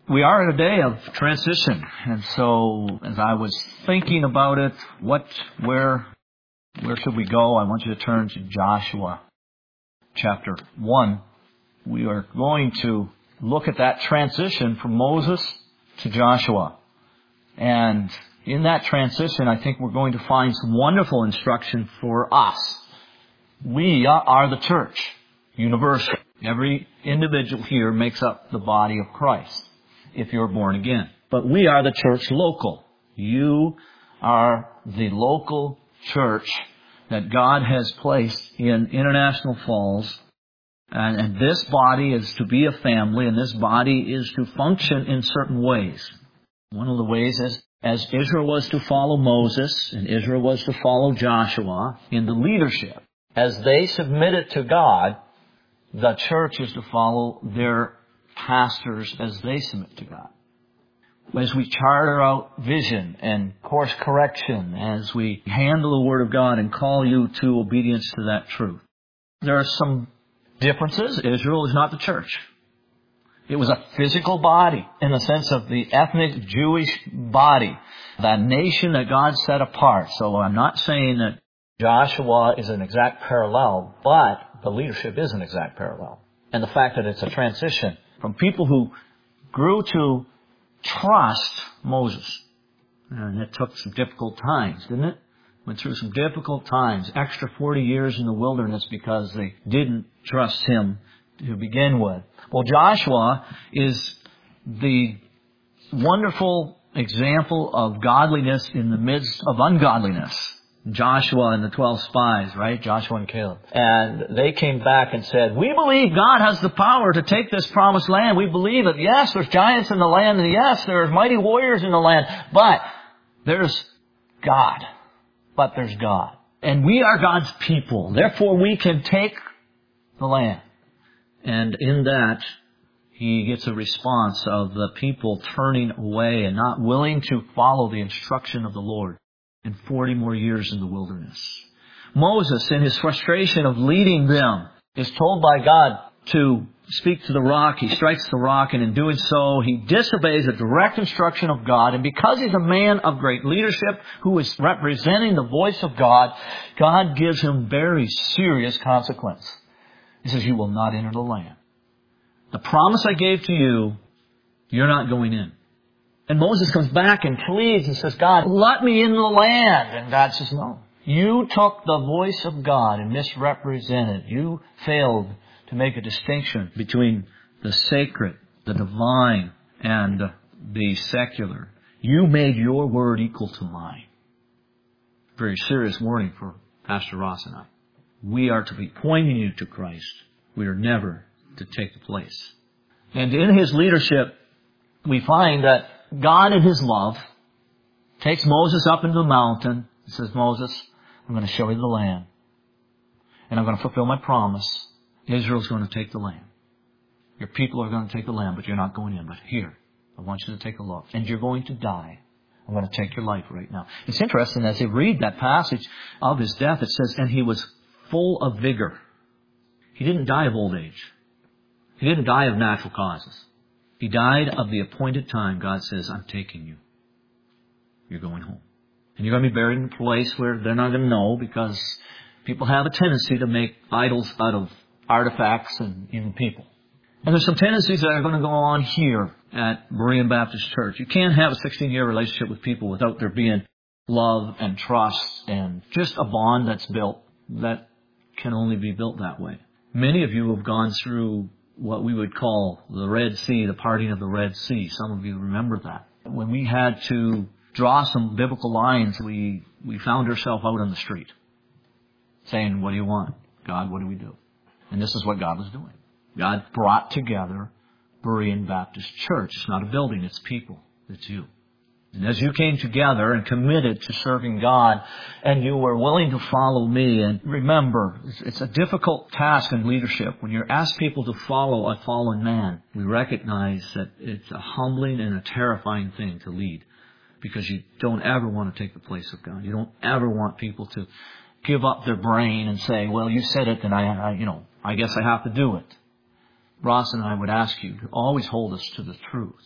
We are in a day of transition, and so as I was thinking about it, where should we go? I want you to turn to Joshua chapter 1. We are going to look at that transition from Moses to Joshua. And in that transition, I think we're going to find some wonderful instruction for us. We are the church, universal. Every individual here makes up the body of Christ, if you're born again. But we are the church local. You are the local church that God has placed in International Falls. And this body is to be a family, and this body is to function in certain ways. One of the ways is, as Israel was to follow Moses, and Israel was to follow Joshua in the leadership, as they submitted to God, the church is to follow their pastors as they submit to God. As we charter out vision and course correction, as we handle the Word of God and call you to obedience to that truth. There are some differences. Israel is not the church. It was a physical body in the sense of the ethnic Jewish body, the nation that God set apart. So I'm not saying that Joshua is an exact parallel, but the leadership is an exact parallel. And the fact that it's a transition from people who grew to trust Moses. And it took some difficult times, didn't it? Went through some difficult times. Extra 40 years in the wilderness because they didn't trust him to begin with. Well, Joshua is the wonderful example of godliness in the midst of ungodliness. Joshua and the 12 spies, right? Joshua and Caleb. And they came back and said, we believe God has the power to take this promised land. We believe it. Yes, there's giants in the land. And yes, there's mighty warriors in the land. But there's God. But there's God. And we are God's people. Therefore, we can take the land. And in that, he gets a response of the people turning away and not willing to follow the instruction of the Lord. And 40 more years in the wilderness. Moses, in his frustration of leading them, is told by God to speak to the rock. He strikes the rock, and in doing so, he disobeys a direct instruction of God. And because he's a man of great leadership who is representing the voice of God, God gives him very serious consequence. He says, you will not enter the land. The promise I gave to you, you're not going in. And Moses comes back and pleads and says, God, let me in the land. And God says, no. You took the voice of God and misrepresented. You failed to make a distinction between the sacred, the divine, and the secular. You made your word equal to mine. Very serious warning for Pastor Ross and I. We are to be pointing you to Christ. We are never to take the place. And in his leadership, we find that God in his love takes Moses up into the mountain and says, Moses, I'm going to show you the land. And I'm going to fulfill my promise. Israel's going to take the land. Your people are going to take the land, but you're not going in. But here, I want you to take a look. And you're going to die. I'm going to take your life right now. It's interesting, as they read that passage of his death, it says, and he was full of vigor. He didn't die of old age. He didn't die of natural causes. He died of the appointed time. God says, I'm taking you. You're going home. And you're going to be buried in a place where they're not going to know, because people have a tendency to make idols out of artifacts and even people. And there's some tendencies that are going to go on here at Berean Baptist Church. You can't have a 16-year relationship with people without there being love and trust and just a bond that's built that can only be built that way. Many of you have gone through what we would call the Red Sea, the parting of the Red Sea. Some of you remember that. When we had to draw some biblical lines, we found ourselves out on the street saying, what do you want? God, what do we do? And this is what God was doing. God brought together Berean Baptist Church. It's not a building, it's people. It's you. And as you came together and committed to serving God, and you were willing to follow me, and remember, it's a difficult task in leadership. When you're asked people to follow a fallen man, we recognize that it's a humbling and a terrifying thing to lead, because you don't ever want to take the place of God. You don't ever want people to give up their brain and say, well, you said it, and I guess I have to do it. Ross and I would ask you to always hold us to the truth.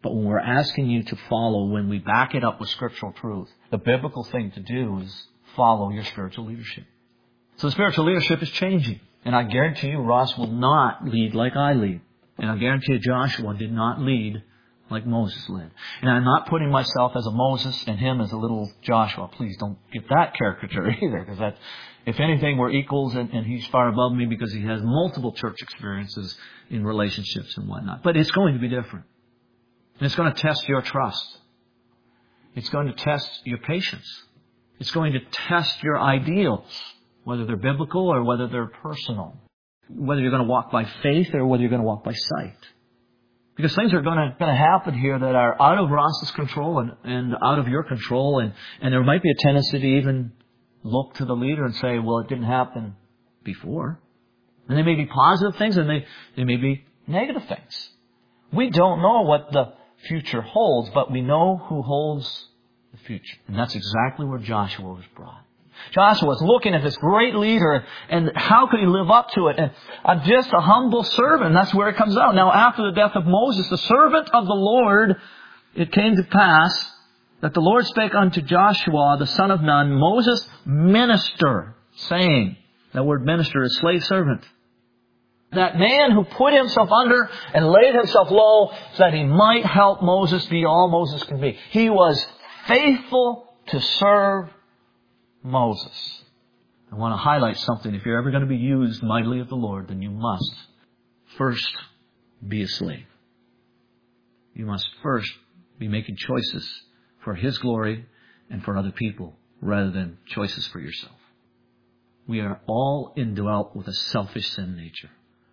But when we're asking you to follow, when we back it up with scriptural truth, the biblical thing to do is follow your spiritual leadership. So the spiritual leadership is changing. And I guarantee you, Ross will not lead like I lead. And I guarantee you, Joshua did not lead like Moses led. And I'm not putting myself as a Moses and him as a little Joshua. Please don't get that caricature either, because that, if anything, we're equals and he's far above me because he has multiple church experiences in relationships and whatnot. But it's going to be different. And it's going to test your trust. It's going to test your patience. It's going to test your ideals, whether they're biblical or whether they're personal. Whether you're going to walk by faith or whether you're going to walk by sight. Because things are going to happen here that are out of Ross's control and out of your control. And there might be a tendency to even look to the leader and say, well, it didn't happen before. And they may be positive things and they may be negative things. We don't know what the future holds, but we know who holds the future. And that's exactly where Joshua was brought. Joshua was looking at this great leader, and how could he live up to it? And I'm just a humble servant. That's where it comes out. Now, after the death of Moses, the servant of the Lord, it came to pass that the Lord spake unto Joshua, the son of Nun, Moses' minister, saying, that word minister is slave servant. That man who put himself under and laid himself low so that he might help Moses be all Moses can be. He was faithful to serve Moses. I want to highlight something. If you're ever going to be used mightily of the Lord, then you must first be a slave. You must first be making choices for His glory and for other people rather than choices for yourself. We are all indwelt with a selfish sin nature.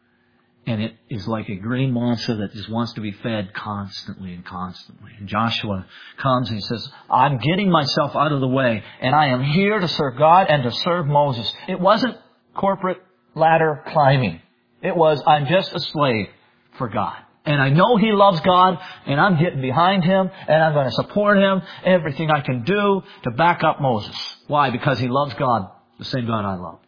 And it is like a green monster that just wants to be fed constantly and constantly. And Joshua comes and he says, I'm getting myself out of the way, and I am here to serve God and to serve Moses. It wasn't corporate ladder climbing. It was, I'm just a slave for God. And I know He loves God, and I'm getting behind Him, and I'm going to support Him, everything I can do to back up Moses. Why? Because he loves God, the same God I love.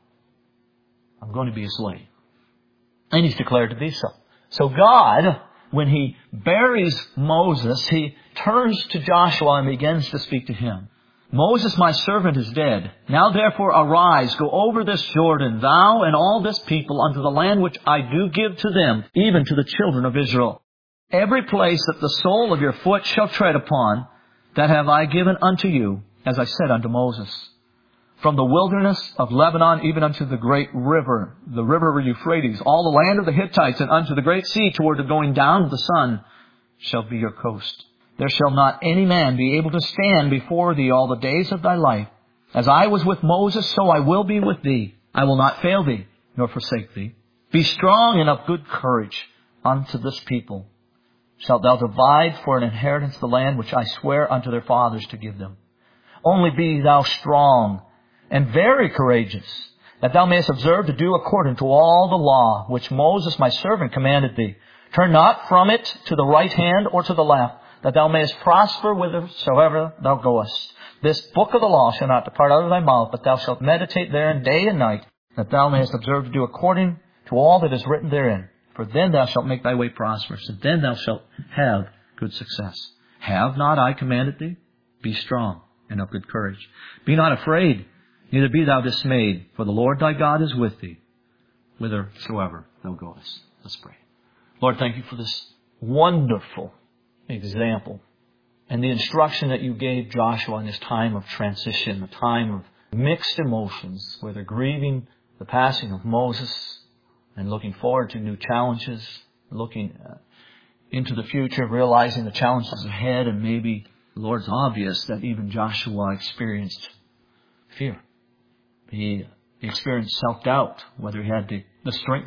I'm going to be a slave. And he's declared to be so. So God, when He buries Moses, He turns to Joshua and begins to speak to him. Moses, my servant, is dead. Now therefore arise, go over this Jordan, thou and all this people, unto the land which I do give to them, even to the children of Israel. Every place that the sole of your foot shall tread upon, that have I given unto you, as I said unto Moses. From the wilderness of Lebanon even unto the great river, the river Euphrates, all the land of the Hittites, and unto the great sea toward the going down of the sun, shall be your coast. There shall not any man be able to stand before thee all the days of thy life. As I was with Moses, so I will be with thee. I will not fail thee, nor forsake thee. Be strong and of good courage unto this people. Shalt thou divide for an inheritance the land which I swear unto their fathers to give them. Only be thou strong and very courageous, that thou mayest observe to do according to all the law which Moses my servant commanded thee. Turn not from it to the right hand or to the left, that thou mayest prosper whithersoever thou goest. This book of the law shall not depart out of thy mouth, but thou shalt meditate therein day and night, that thou mayest observe to do according to all that is written therein. For then thou shalt make thy way prosperous, and then thou shalt have good success. Have not I commanded thee? Be strong and of good courage. Be not afraid, neither be thou dismayed, for the Lord thy God is with thee, whithersoever thou goest. Let's pray. Lord, thank you for this wonderful example and the instruction that you gave Joshua in this time of transition, a time of mixed emotions, where they're grieving the passing of Moses and looking forward to new challenges, looking into the future, realizing the challenges ahead, and maybe, Lord, it's obvious that even Joshua experienced fear. He experienced self-doubt, whether he had the strength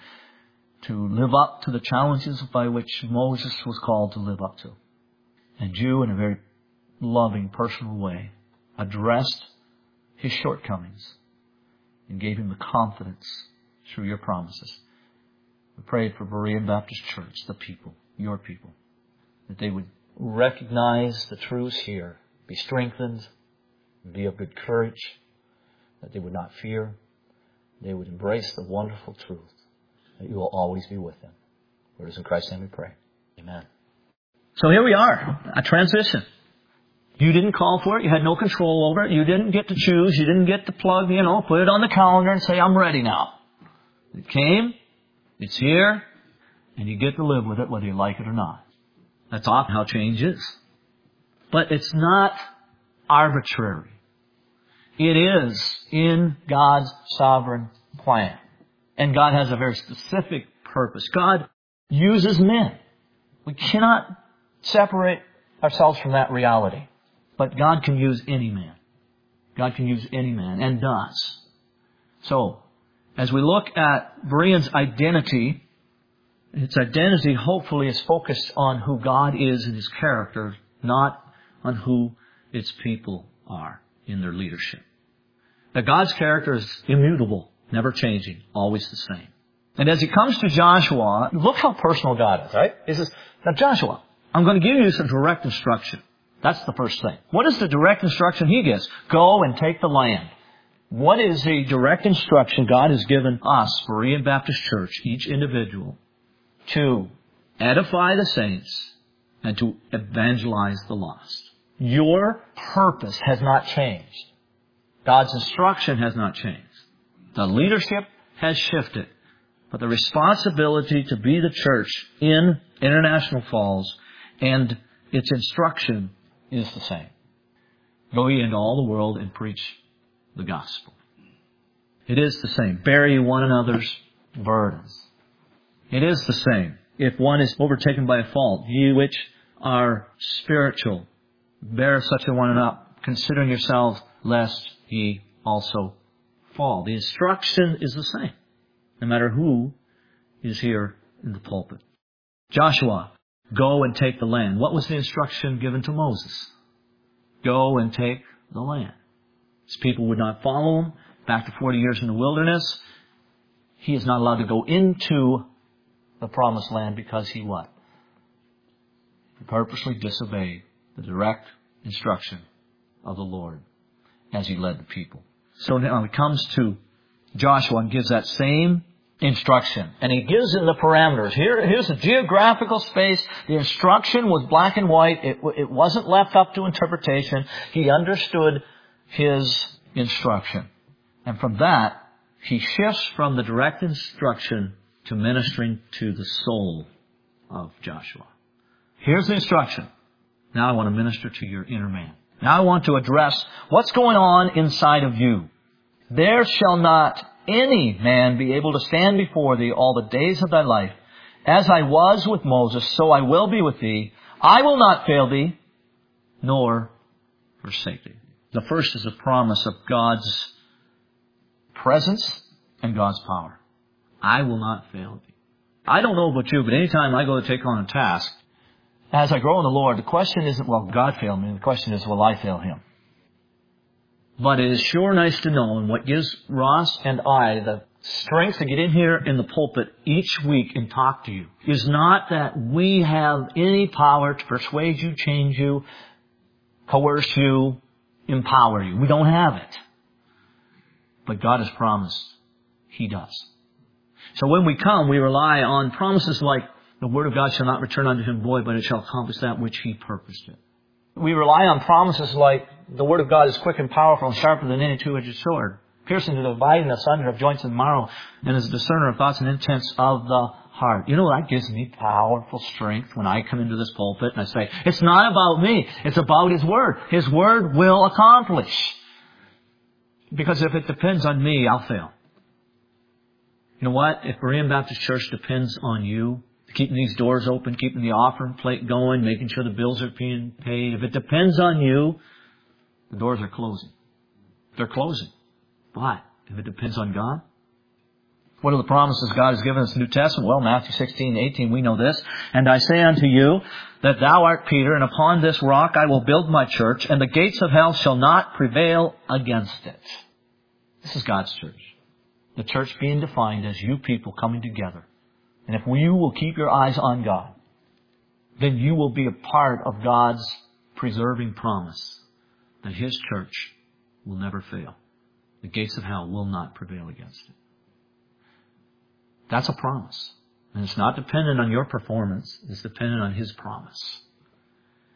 to live up to the challenges by which Moses was called to live up to. And you, in a very loving, personal way, addressed his shortcomings and gave him the confidence through your promises. We prayed for Berean Baptist Church, the people, your people, that they would recognize the truths here, be strengthened, be of good courage, that they would not fear. They would embrace the wonderful truth that you will always be with them. For it is in Christ's name we pray. Amen. So here we are, a transition. You didn't call for it. You had no control over it. You didn't get to choose. You didn't get to plug, put it on the calendar and say, I'm ready now. It came. It's here. And you get to live with it whether you like it or not. That's often how change is. But it's not arbitrary. It is in God's sovereign plan. And God has a very specific purpose. God uses men. We cannot separate ourselves from that reality. But God can use any man. God can use any man, and does. So, as we look at Berean's identity, its identity hopefully is focused on who God is in His character, not on who its people are in their leadership. That God's character is immutable, never changing, always the same. And as He comes to Joshua, look how personal God is, right? He says, now Joshua, I'm going to give you some direct instruction. That's the first thing. What is the direct instruction He gives? Go and take the land. What is the direct instruction God has given us, Berean Baptist Church, each individual, to edify the saints and to evangelize the lost? Your purpose has not changed. God's instruction has not changed. The leadership has shifted. But the responsibility to be the church in International Falls and its instruction is the same. Go ye into all the world and preach the gospel. It is the same. Bear ye one another's burdens. It is the same. If one is overtaken by a fault, ye which are spiritual, bear such a one up, considering yourselves, lest ye also fall. The instruction is the same, no matter who is here in the pulpit. Joshua, go and take the land. What was the instruction given to Moses? Go and take the land. His people would not follow him. Back to 40 years in the wilderness. He is not allowed to go into the promised land because he what? He purposely disobeyed the direct instruction of the Lord as he led the people. So now he comes to Joshua and gives that same instruction. And he gives in the parameters. Here's a geographical space. The instruction was black and white. It wasn't left up to interpretation. He understood his instruction. And from that, he shifts from the direct instruction to ministering to the soul of Joshua. Here's the instruction. Now I want to minister to your inner man. Now I want to address what's going on inside of you. There shall not any man be able to stand before thee all the days of thy life. As I was with Moses, so I will be with thee. I will not fail thee, nor forsake thee. The first is a promise of God's presence and God's power. I will not fail thee. I don't know about you, but anytime I go to take on a task, as I grow in the Lord, the question isn't, will God fail me? The question is, will I fail Him? But it is sure nice to know, and what gives Ross and I the strength to get in here in the pulpit each week and talk to you, is not that we have any power to persuade you, change you, coerce you, empower you. We don't have it. But God has promised He does. So when we come, we rely on promises like, the word of God shall not return unto Him void, but it shall accomplish that which He purposed it. We rely on promises like, the word of God is quick and powerful and sharper than any two-edged sword, piercing to the dividing asunder of joints and marrow, and is a discerner of thoughts and intents of the heart. You know, that gives me powerful strength when I come into this pulpit and I say, it's not about me, it's about His Word. His Word will accomplish. Because if it depends on me, I'll fail. You know what? If Berean Baptist Church depends on you, keeping these doors open, keeping the offering plate going, making sure the bills are being paid, if it depends on you, the doors are closing. They're closing. But if it depends on God, what are the promises God has given us in the New Testament? Well, Matthew 16:18, we know this. And I say unto you that thou art Peter, and upon this rock I will build my church, and the gates of hell shall not prevail against it. This is God's church. The church being defined as you people coming together. And if you will keep your eyes on God, then you will be a part of God's preserving promise that His church will never fail. The gates of hell will not prevail against it. That's a promise. And it's not dependent on your performance. It's dependent on His promise.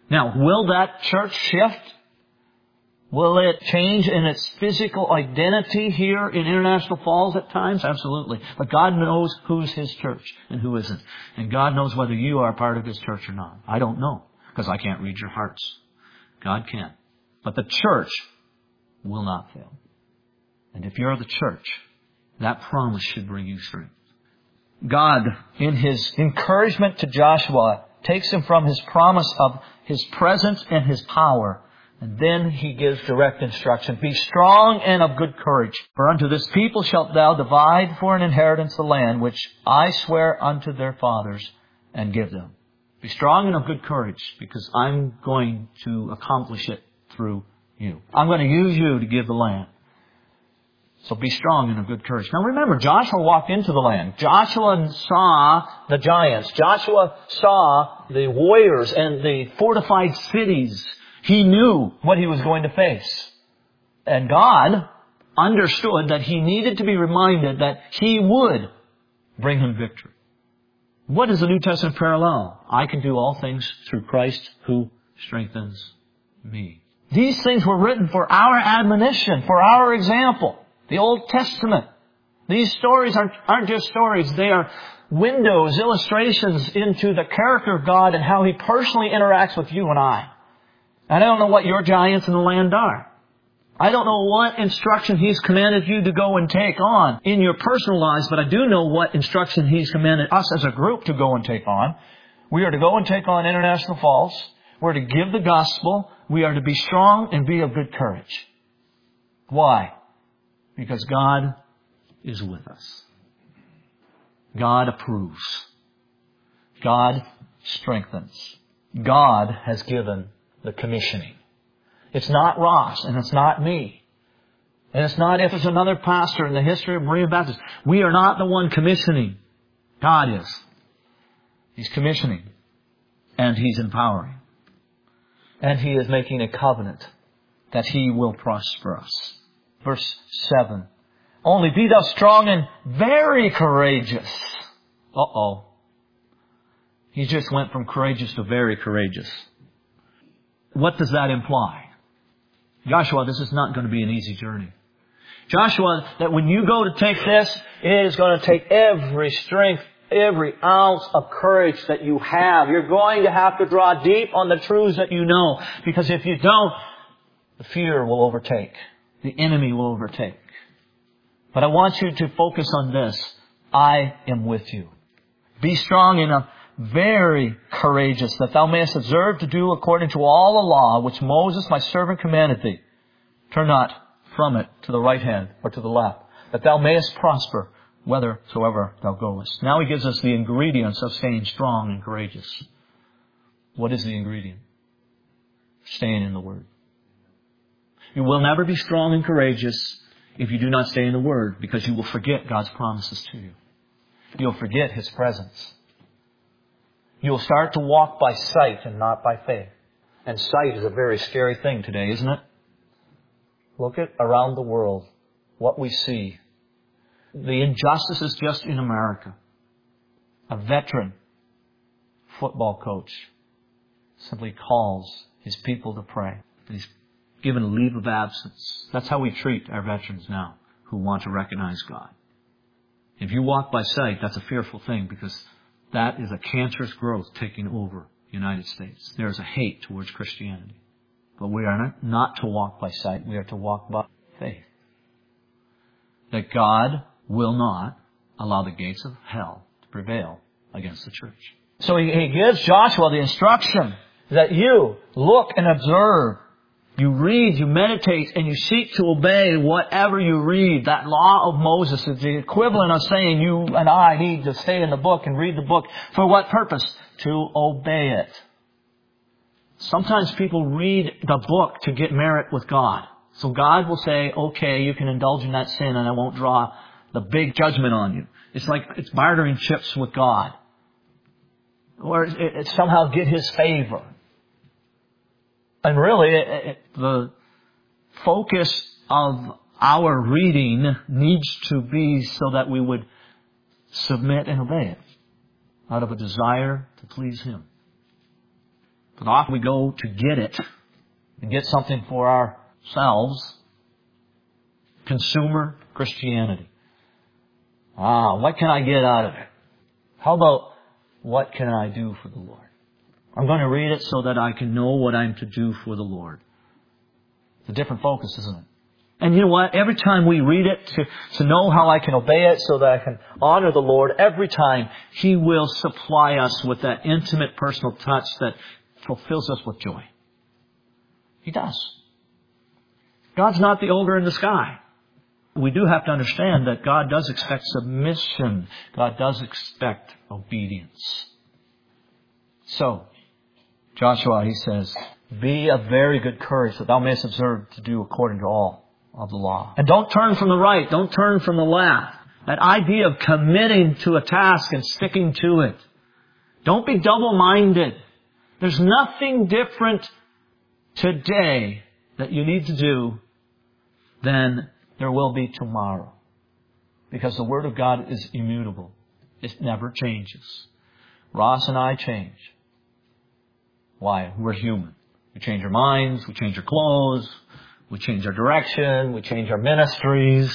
Now, will that church shift? Will it change in its physical identity here in International Falls at times? Absolutely. But God knows who's His church and who isn't. And God knows whether you are part of His church or not. I don't know, because I can't read your hearts. God can. But the church will not fail. And if you're the church, that promise should bring you strength. God, in His encouragement to Joshua, takes him from His promise of His presence and His power. And then He gives direct instruction. Be strong and of good courage. For unto this people shalt thou divide for an inheritance the land which I swear unto their fathers, and give them. Be strong and of good courage, because I'm going to accomplish it through you. I'm going to use you to give the land. So be strong and of good courage. Now remember, Joshua walked into the land. Joshua saw the giants. Joshua saw the warriors and the fortified cities. He knew what he was going to face. And God understood that he needed to be reminded that He would bring him victory. What is the New Testament parallel? I can do all things through Christ who strengthens me. These things were written for our admonition, for our example. The Old Testament. These stories aren't just stories. They are windows, illustrations into the character of God and how He personally interacts with you and I. And I don't know what your giants in the land are. I don't know what instruction He's commanded you to go and take on in your personal lives, but I do know what instruction He's commanded us as a group to go and take on. We are to go and take on International Falls. We're to give the gospel. We are to be strong and be of good courage. Why? Because God is with us. God approves. God strengthens. God has given the commissioning. It's not Ross, and it's not me. And it's not if it's another pastor in the history of Berean Baptist. We are not the one commissioning. God is. He's commissioning. And He's empowering. And He is making a covenant that He will prosper us. Verse 7. Only be thou strong and very courageous. Uh-oh. He just went from courageous to very courageous. What does that imply? Joshua, this is not going to be an easy journey. Joshua, that when you go to take this, it is going to take every strength, every ounce of courage that you have. You're going to have to draw deep on the truths that you know. Because if you don't, the fear will overtake. The enemy will overtake. But I want you to focus on this. I am with you. Be strong enough, very courageous, that thou mayest observe to do according to all the law which Moses my servant commanded thee. Turn not from it to the right hand or to the left, that thou mayest prosper whithersoever thou goest. Now He gives us the ingredients of staying strong and courageous. What is the ingredient? Staying in the Word. You will never be strong and courageous if you do not stay in the Word, because you will forget God's promises to you. You'll forget His presence. You'll start to walk by sight and not by faith. And sight is a very scary thing today, isn't it? Look at around the world what we see. The injustices just in America. A veteran football coach simply calls his people to pray. He's given a leave of absence. That's how we treat our veterans now who want to recognize God. If you walk by sight, that's a fearful thing, because that is a cancerous growth taking over the United States. There is a hate towards Christianity. But we are not to walk by sight. We are to walk by faith. That God will not allow the gates of hell to prevail against the church. So he gives Joshua the instruction that you look and observe. You read, you meditate, and you seek to obey whatever you read. That law of Moses is the equivalent of saying you and I need to stay in the book and read the book. For what purpose? To obey it. Sometimes people read the book to get merit with God. So God will say, okay, you can indulge in that sin and I won't draw the big judgment on you. It's like it's bartering chips with God. Or it's somehow get His favor. And really, the focus of our reading needs to be so that we would submit and obey it out of a desire to please Him. But often we go to get it and get something for ourselves. Consumer Christianity. What can I get out of it? How about what can I do for the Lord? I'm going to read it so that I can know what I'm to do for the Lord. It's a different focus, isn't it? And you know what? Every time we read it to know how I can obey it so that I can honor the Lord, every time He will supply us with that intimate personal touch that fulfills us with joy. He does. God's not the ogre in the sky. We do have to understand that God does expect submission. God does expect obedience. So, Joshua, he says, be of very good courage that thou mayest observe to do according to all of the law. And don't turn from the right. Don't turn from the left. That idea of committing to a task and sticking to it. Don't be double-minded. There's nothing different today that you need to do than there will be tomorrow. Because the Word of God is immutable. It never changes. Ross and I change. Why? We're human. We change our minds. We change our clothes. We change our direction. We change our ministries.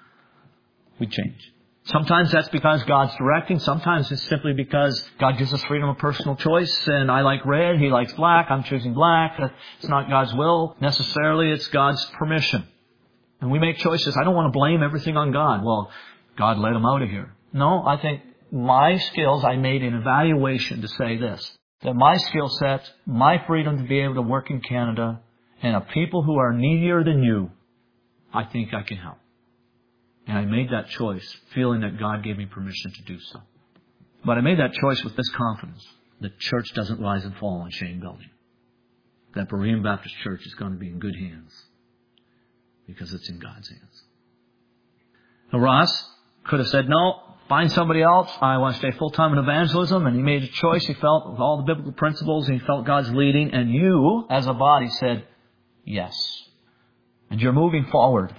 We change. Sometimes that's because God's directing. Sometimes it's simply because God gives us freedom of personal choice. And I like red. He likes black. I'm choosing black. It's not God's will necessarily. It's God's permission. And we make choices. I don't want to blame everything on God. Well, God let him out of here. No, I think my skills, I made an evaluation to say this. That my skill set, my freedom to be able to work in Canada, and of people who are needier than you, I think I can help. And I made that choice, feeling that God gave me permission to do so. But I made that choice with this confidence. The church doesn't rise and fall on Shane Building. That Berean Baptist Church is going to be in good hands. Because it's in God's hands. Now Ross could have said, no, find somebody else. I want to stay full-time in evangelism. And he made a choice. He felt with all the biblical principles. And he felt God's leading. And you, as a body, said, yes. And you're moving forward.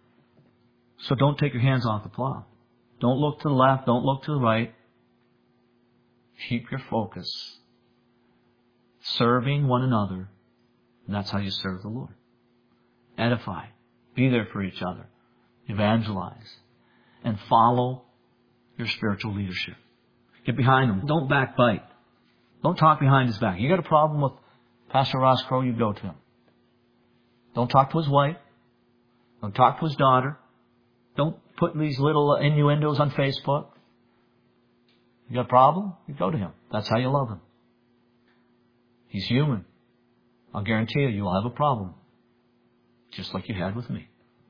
So don't take your hands off the plow. Don't look to the left. Don't look to the right. Keep your focus. Serving one another. And that's how you serve the Lord. Edify. Be there for each other. Evangelize. And follow your spiritual leadership. Get behind them. Don't backbite. Don't talk behind his back. You got a problem with Pastor Ross Crow, you go to him. Don't talk to his wife. Don't talk to his daughter. Don't put these little innuendos on Facebook. You got a problem? You go to him. That's how you love him. He's human. I'll guarantee you'll have a problem. Just like you had with me.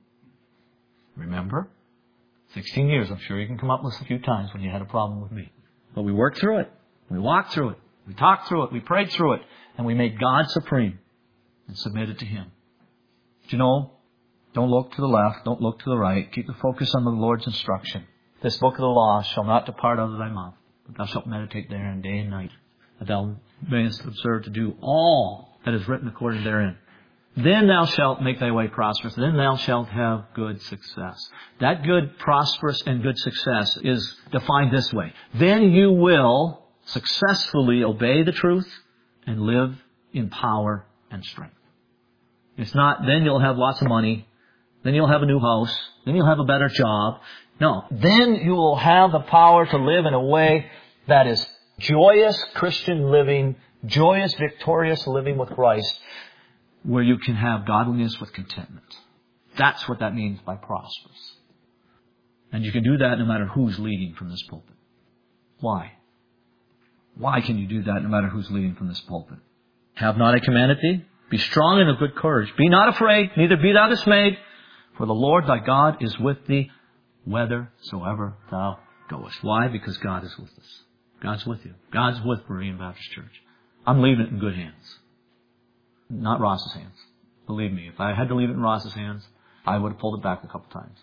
Remember? 16 years, I'm sure you can come up with a few times when you had a problem with me. But we worked through it. We walked through it. We talked through it. We prayed through it. And we made God supreme and submitted to Him. Do you know? Don't look to the left. Don't look to the right. Keep the focus on the Lord's instruction. This book of the law shall not depart out of thy mouth, but thou shalt meditate therein day and night, that thou mayest observe to do all that is written according therein. Then thou shalt make thy way prosperous. Then thou shalt have good success. That good, prosperous, and good success is defined this way. Then you will successfully obey the truth and live in power and strength. It's not, then you'll have lots of money. Then you'll have a new house. Then you'll have a better job. No. Then you will have the power to live in a way that is joyous Christian living, joyous, victorious living with Christ, where you can have godliness with contentment. That's what that means by prosperous. And you can do that no matter who's leading from this pulpit. Why? Why can you do that no matter who's leading from this pulpit? Have not I commanded thee? Be strong and of good courage. Be not afraid, neither be thou dismayed. For the Lord thy God is with thee, whithersoever thou goest. Why? Because God is with us. God's with you. God's with Berean Baptist Church. I'm leaving it in good hands. Not Ross's hands. Believe me, if I had to leave it in Ross's hands, I would have pulled it back a couple times.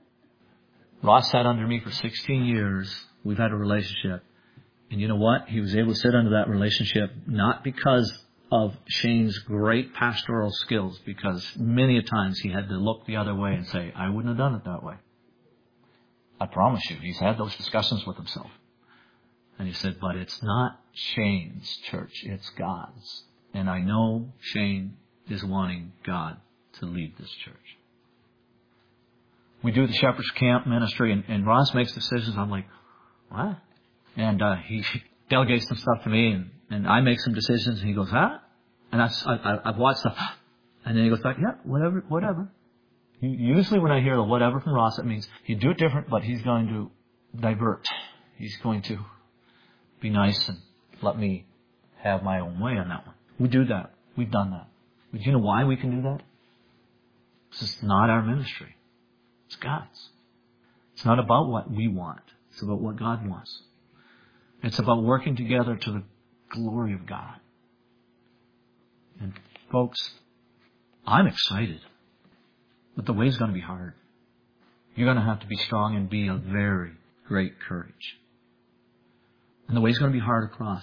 Ross sat under me for 16 years. We've had a relationship. And you know what? He was able to sit under that relationship not because of Shane's great pastoral skills, because many a times he had to look the other way and say, I wouldn't have done it that way. I promise you, he's had those discussions with himself. And he said, but it's not Shane's church, it's God's. And I know Shane is wanting God to lead this church. We do the Shepherd's Camp ministry, and Ross makes decisions. I'm like, what? And he delegates some stuff to me, and I make some decisions, and he goes, huh? And I've watched stuff, and then he goes back, yeah, whatever. Usually when I hear the whatever from Ross, it means he'd do it different, but he's going to divert. He's going to be nice and let me have my own way on that one. We do that. We've done that. But do you know why we can do that? This is not our ministry. It's God's. It's not about what we want. It's about what God wants. It's about working together to the glory of God. And folks, I'm excited. But the way's going to be hard. You're going to have to be strong and be of very great courage. And the way's going to be hard across.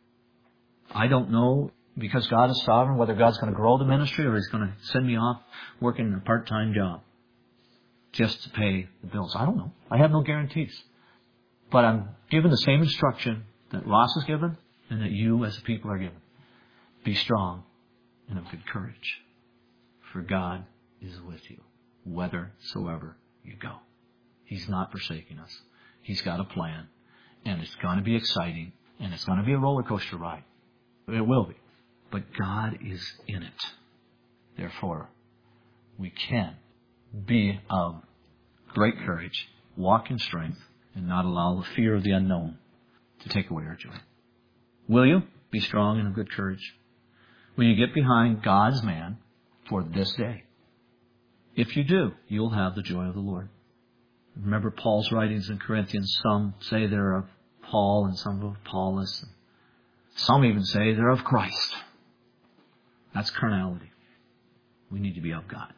I don't know, because God is sovereign, whether God's going to grow the ministry or He's going to send me off working a part-time job just to pay the bills. I don't know. I have no guarantees. But I'm given the same instruction that Ross is given and that you as a people are given. Be strong and of good courage. For God is with you, whithersoever you go. He's not forsaking us. He's got a plan. And it's going to be exciting. And it's going to be a roller coaster ride. It will be. But God is in it. Therefore, we can be of great courage, walk in strength, and not allow the fear of the unknown to take away our joy. Will you be strong and of good courage? Will you get behind God's man for this day? If you do, you'll have the joy of the Lord. Remember Paul's writings in Corinthians. Some say they're of Paul and some of Apollos. Some even say they're of Christ. That's carnality. We need to be of God.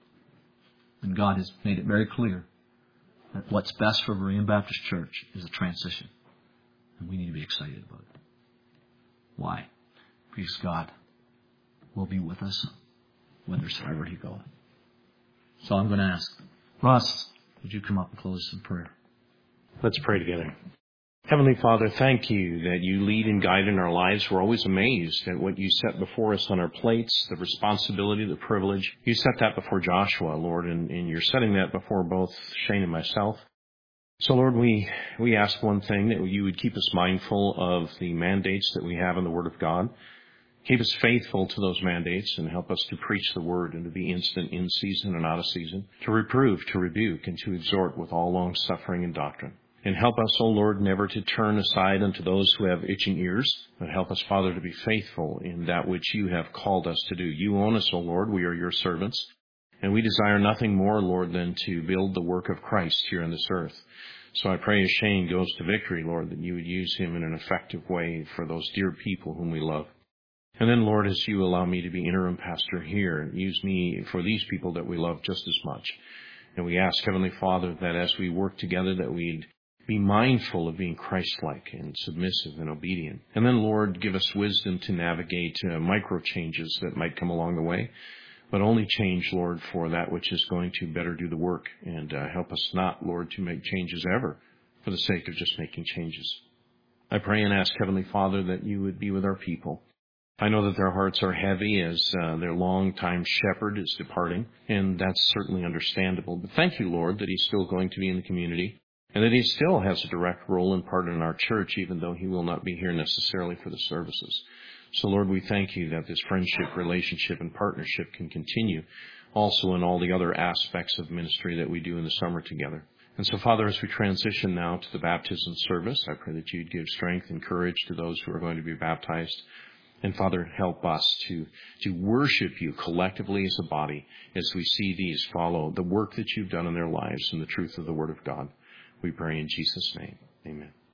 And God has made it very clear that what's best for Berean Baptist Church is a transition. And we need to be excited about it. Why? Because God will be with us whithersoever He goeth. So I'm going to ask, Ross, would you come up and close us in prayer? Let's pray together. Heavenly Father, thank you that you lead and guide in our lives. We're always amazed at what you set before us on our plates, the responsibility, the privilege. You set that before Joshua, Lord, and you're setting that before both Shane and myself. So, Lord, we ask one thing, that you would keep us mindful of the mandates that we have in the Word of God. Keep us faithful to those mandates and help us to preach the Word and to be instant in season and out of season, to reprove, to rebuke, and to exhort with all long-suffering and doctrine. And help us, O Lord, never to turn aside unto those who have itching ears, but help us, Father, to be faithful in that which you have called us to do. You own us, O Lord. We are your servants. And we desire nothing more, Lord, than to build the work of Christ here on this earth. So I pray as Shane goes to victory, Lord, that you would use him in an effective way for those dear people whom we love. And then, Lord, as you allow me to be interim pastor here, use me for these people that we love just as much. And we ask, Heavenly Father, that as we work together, that we'd be mindful of being Christ-like and submissive and obedient. And then, Lord, give us wisdom to navigate micro changes that might come along the way, but only change, Lord, for that which is going to better do the work. And help us not, Lord, to make changes ever for the sake of just making changes. I pray and ask, Heavenly Father, that you would be with our people. I know that their hearts are heavy as their longtime shepherd is departing, and that's certainly understandable. But thank you, Lord, that he's still going to be in the community, and that he still has a direct role and part in our church, even though he will not be here necessarily for the services. So, Lord, we thank you that this friendship, relationship, and partnership can continue also in all the other aspects of ministry that we do in the summer together. And so, Father, as we transition now to the baptism service, I pray that you'd give strength and courage to those who are going to be baptized. And, Father, help us to worship you collectively as a body as we see these follow the work that you've done in their lives and the truth of the Word of God. We pray in Jesus' name. Amen.